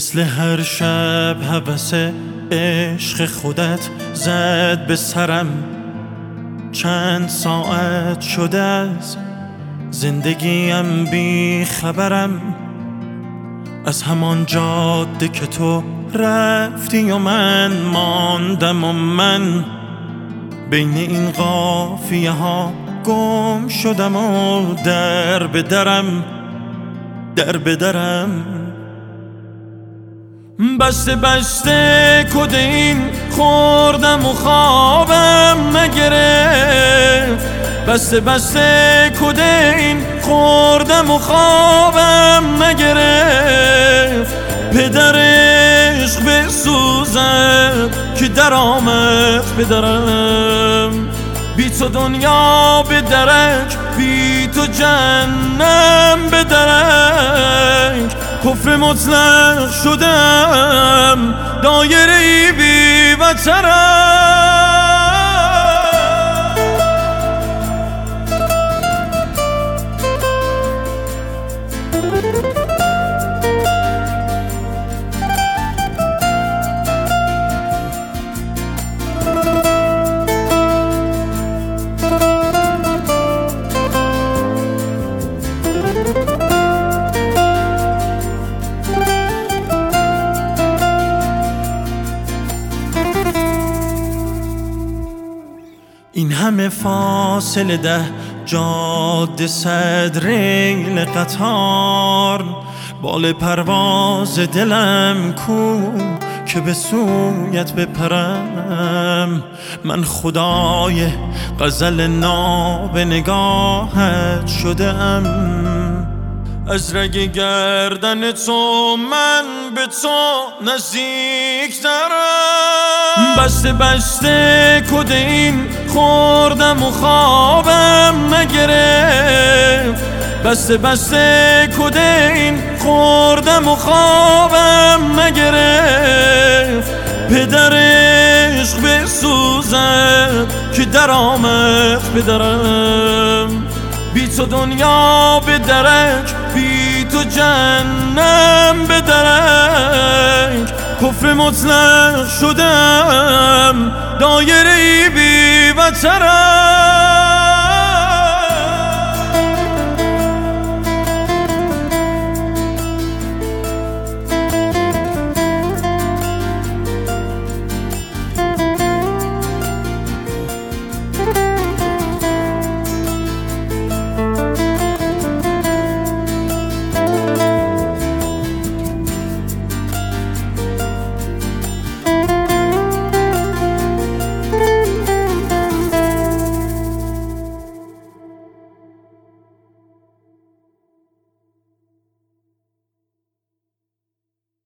مثل هر شب هوس عشق خودت زد به سرم. چند ساعت شده از زندگیم بی خبرم، از همان جاده که تو رفتی و من ماندم و من بین این قافیه ها گم شدم و در به درم بسته بسته کدین خوردم و خوابم نگرفت. بسته بسته کدین خوردم و خوابم نگرفت. پدر عشق بسوزد که در آمد پدرم. بی تو دنیا به درک، بی تو جهنم به درک. کفر مطلق شدم، دایره بی وترم. این همه فاصله 10 جاده 100 ریل قطار. بال پرواز دلم کو که به سویت بپرم. من خدای غزل ناب نگاهت شدم. از رگ گردن تو من به تو نزدیک ترم. بسته بسته کدین خوردم و خوابم نگرفت. بسته بسته کدین خوردم و خوابم نگرفت. پدر عشق بسوزد که در آمد پدرم. بی تو دنیا به درک، بی تو جهنم به درک. کفر مطلق شدم، دایره بی وترم.